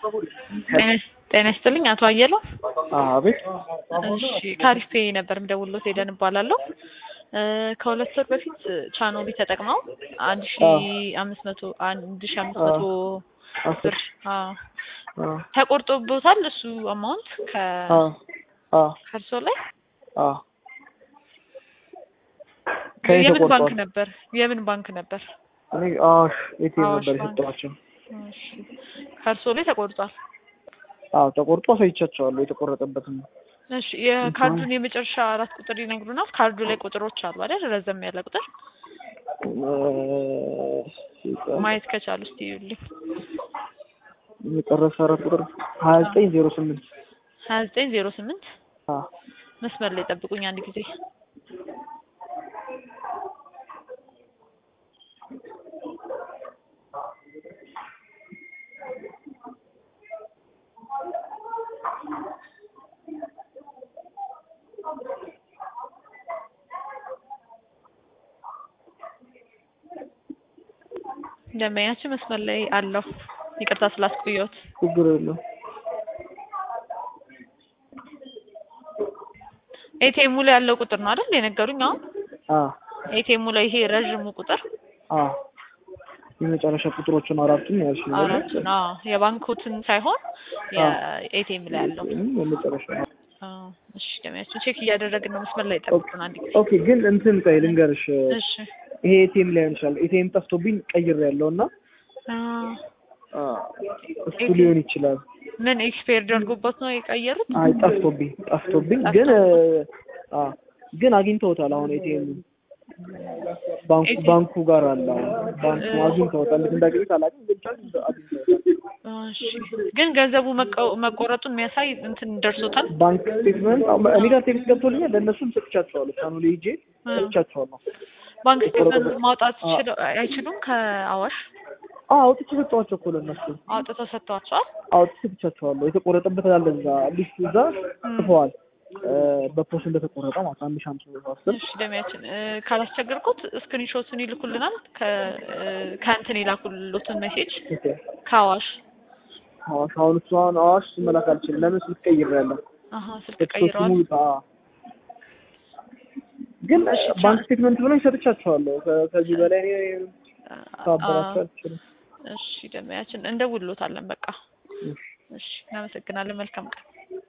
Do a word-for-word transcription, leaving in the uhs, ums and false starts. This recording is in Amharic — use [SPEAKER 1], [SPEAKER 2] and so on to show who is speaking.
[SPEAKER 1] ጤና ይስጥልኝ አቶ አየለው።
[SPEAKER 2] አቤት።
[SPEAKER 1] እሺ ካሪስፔ ነበር የምደውልሎት ሄደን እባላለሁ። ከሁለት ወር በፊት ቻኖሊ ተጠቅመው አንድ ሺህ አምስት መቶ አንድ ሺህ አምስት መቶ ብር አዎ ተቆርጦብዎታል። እሱ አማውንት ከ
[SPEAKER 2] አዎ
[SPEAKER 1] ከርሶ ላይ
[SPEAKER 2] አዎ
[SPEAKER 1] የምን ባንክ ነበር? የምን ባንክ ነበር?
[SPEAKER 2] እኔ አሽ ኤቲኤም ነበር የሰጠኋቸው።
[SPEAKER 1] እሺ ከርሶ ላይ ተቆርጧል?
[SPEAKER 2] አዎ ተቆርጦ አሳይቻቸዋለሁ የተቆረጠበትን።
[SPEAKER 1] እሺ የካርዱን የመጨረሻ አራት ቁጥር ይነግሩናል? ካርዱ ላይ ቁጥሮች አሉ አይደል? ረዘም ያለ ቁጥር ማየት ከቻሉ እስቲ ይሉኝ።
[SPEAKER 2] የመጨረሻ አራት ቁጥር ሀያ ዘጠኝ ዜሮ ስምንት
[SPEAKER 1] ሀያ ዘጠኝ ዜሮ ስምንት
[SPEAKER 2] አዎ
[SPEAKER 1] መስመር ላይ ጠብቁኝ አንድ ጊዜ። ደንበኛችን መስመር ላይ አለው። ይቅርታ ስላስቆየሁት።
[SPEAKER 2] ችግር የለውም።
[SPEAKER 1] ኤቲኤሙ ላይ ያለው ቁጥር ነው አይደል የነገሩኝ? አሁን
[SPEAKER 2] አዎ
[SPEAKER 1] ኤቲኤሙ ላይ ይሄ ረዥሙ ቁጥር
[SPEAKER 2] አዎ የመጨረሻ ቁጥሮቹን አራቱን ያልሽ ነው።
[SPEAKER 1] አራቱን አዎ የባንኩትን ሳይሆን የኤቲኤም ላይ ያለው
[SPEAKER 2] የመጨረሻ
[SPEAKER 1] አዎ። እሺ ደንበኛችን ቼክ እያደረግን ነው። መስመር ላይ ጠብቁን አንድ ጊዜ።
[SPEAKER 2] ኦኬ ግን እንትን ቆይ ልንገርሽ።
[SPEAKER 1] እሺ
[SPEAKER 2] ይሄ ኤቲኤም ላይ ይችላል። ኤቲኤም ጠፍቶብኝ ቀይሬያለሁና አዎ እሱ ሊሆን ይችላል።
[SPEAKER 1] ምን ኤክስፓየር ደርጎበት ነው የቀየሩት?
[SPEAKER 2] አይ ጠፍቶብኝ ጠፍቶብኝ ግን አዎ ግን አግኝተውታል። አሁን ኤቲኤም ባንኩ ባንኩ ጋር አለ። ባንኩ አግኝተውታል። እንዴት እንዳገኙት አላውቅም ግን አግኝተውታል።
[SPEAKER 1] እሺ ግን ገንዘቡ መቆረጡን የሚያሳይ እንትን ደርሶታል?
[SPEAKER 2] ባንክ ስቴትመንት እኔ ጋር ቴክስት ገብቶልኛል። ለእነሱም ሰጥቻቸዋለሁ። ቻናሉ ሄጄ ሰጥቻቸዋለሁ።
[SPEAKER 1] ባንክ ስቴትመንት ማውጣት አይችሉም ከአዋሽ?
[SPEAKER 2] አዎ አውጥቼ ሰጠኋቸው እኮ ለእነሱ።
[SPEAKER 1] አውጥተው ሰጥተዋቸዋል?
[SPEAKER 2] አውጥቼ ሰጥቻቸዋለሁ። የተቆረጠበት አለ እዛ ሊስቱ እዛ ጽፈዋል። በፖስት እንደተቆረጠ ማለት አንድ ሺህ አምስት መቶ አስር።
[SPEAKER 1] እሺ ደሚያችን ካላስቸገርኩት ስክሪንሾትን ይልኩልናል። ከ ከእንትን ይላኩልዎትን ሜሴጅ ከአዋሽ
[SPEAKER 2] አዋሽ አሁን እሷን አዋሽ መላክ አልችልም። ለምን ስልክ ቀይሬያለሁ።
[SPEAKER 1] አሃ ስልክ ቀይረዋል።
[SPEAKER 2] ግን ባንክ ስቴትመንት ብሎ ሰጥቻቸዋለሁ። ከዚህ በላይ እኔ ታባራቸው አልችልም።
[SPEAKER 1] እሺ ደሚያችን እንደውልዎታለን በቃ። እሺ እናመሰግናለን። መልካም ቀን።